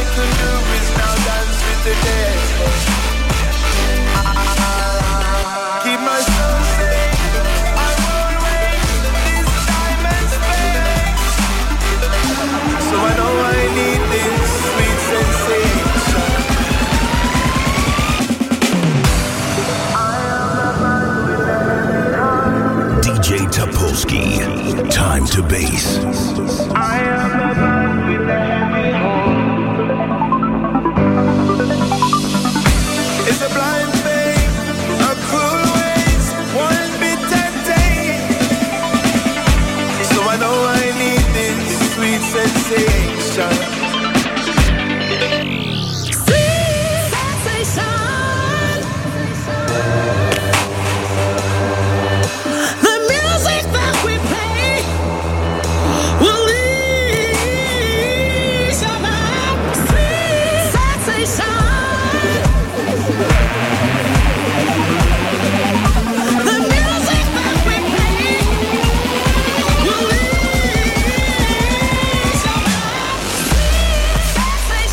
could do is now dance with the dead. Keep my soul safe. I won't waste this time and space. So I know I need this sweet sensation. DJ Topolsky, time to bass. I am the man with the heavy heart. It's a blind faith, a cruel ways, one bitter day. So I know I need this sweet sensation. Sweet sensation. The music that we play will ease your mind. Sweet sensation. The music that we play will ease your mind. Sweet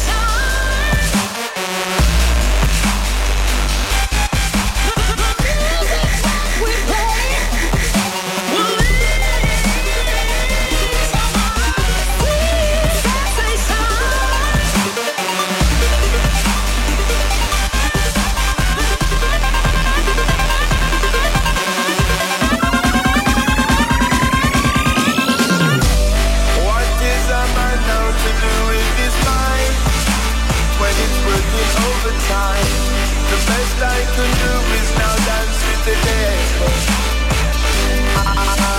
What is a man now to do with his mind when it's working overtime? The best I can do is now dance with the dead.